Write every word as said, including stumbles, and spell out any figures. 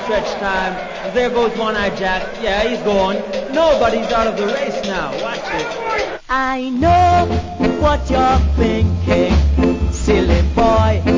stretch time. And there goes One-Eye Jack. Yeah, he's going. Nobody's out of the race now. Watch it. I know what you're thinking, silly boy.